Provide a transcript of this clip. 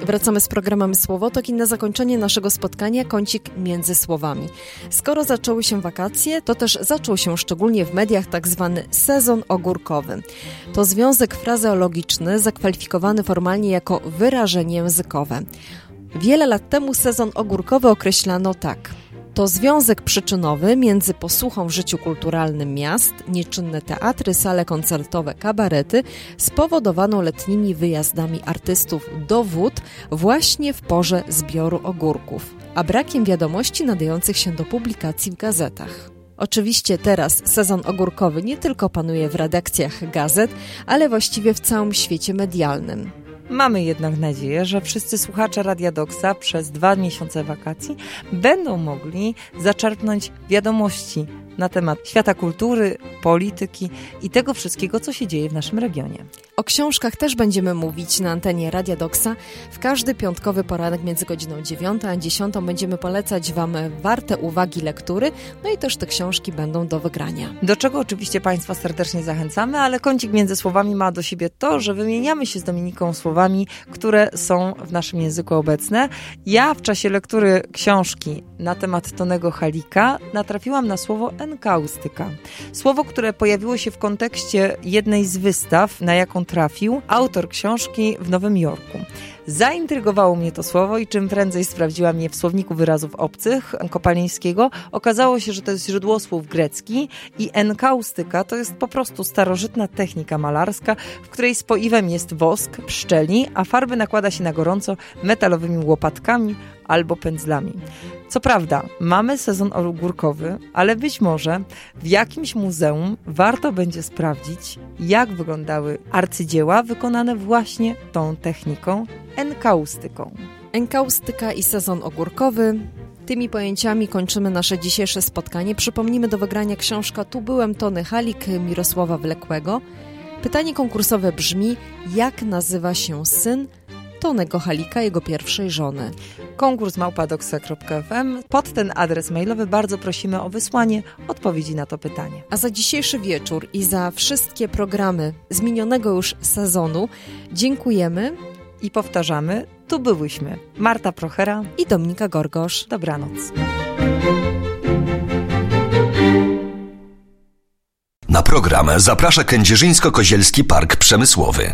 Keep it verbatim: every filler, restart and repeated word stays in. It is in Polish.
Wracamy z programem Słowotok i na zakończenie naszego spotkania kącik między słowami. Skoro zaczęły się wakacje, to też zaczął się szczególnie w mediach tak zwany sezon ogórkowy. To związek frazeologiczny zakwalifikowany formalnie jako wyrażenie językowe. Wiele lat temu sezon ogórkowy określano tak. To związek przyczynowy między posłuchą w życiu kulturalnym miast, nieczynne teatry, sale koncertowe, kabarety, spowodowaną letnimi wyjazdami artystów do wód właśnie w porze zbioru ogórków, a brakiem wiadomości nadających się do publikacji w gazetach. Oczywiście teraz sezon ogórkowy nie tylko panuje w redakcjach gazet, ale właściwie w całym świecie medialnym. Mamy jednak nadzieję, że wszyscy słuchacze Radia Doksa przez dwa miesiące wakacji będą mogli zaczerpnąć wiadomości na temat świata kultury, polityki i tego wszystkiego, co się dzieje w naszym regionie. O książkach też będziemy mówić na antenie Radia Doksa. W każdy piątkowy poranek między godziną dziewiątą a dziesiątą będziemy polecać Wam warte uwagi lektury, no i też te książki będą do wygrania. Do czego oczywiście Państwa serdecznie zachęcamy, ale kącik między słowami ma do siebie to, że wymieniamy się z Dominiką słowami, które są w naszym języku obecne. Ja w czasie lektury książki na temat Tonego Halika natrafiłam na słowo enkaustyka. Słowo, które pojawiło się w kontekście jednej z wystaw, na jaką trafił autor książki w Nowym Jorku. Zaintrygowało mnie to słowo i czym prędzej sprawdziłam je w słowniku wyrazów obcych Kopalińskiego, okazało się, że to jest źródło słów grecki i enkaustyka to jest po prostu starożytna technika malarska, w której spoiwem jest wosk, pszczeli, a farby nakłada się na gorąco metalowymi łopatkami albo pędzlami. Co prawda, mamy sezon ogórkowy, ale być może w jakimś muzeum warto będzie sprawdzić, jak wyglądały arcydzieła wykonane właśnie tą techniką, enkaustyką. Enkaustyka i sezon ogórkowy. Tymi pojęciami kończymy nasze dzisiejsze spotkanie. Przypomnijmy do wygrania książka Tu byłem, Tony Halik Mirosława Wlekłego. Pytanie konkursowe brzmi, jak nazywa się syn Tonego Halika, jego pierwszej żony? Konkurs małpa doksa kropka f m. Pod ten adres mailowy bardzo prosimy o wysłanie odpowiedzi na to pytanie. A za dzisiejszy wieczór i za wszystkie programy z minionego już sezonu dziękujemy i powtarzamy, tu byłyśmy Marta Prochera i Dominika Gorgosz. Dobranoc. Na program zaprasza Kędzierzyńsko-Kozielski Park Przemysłowy.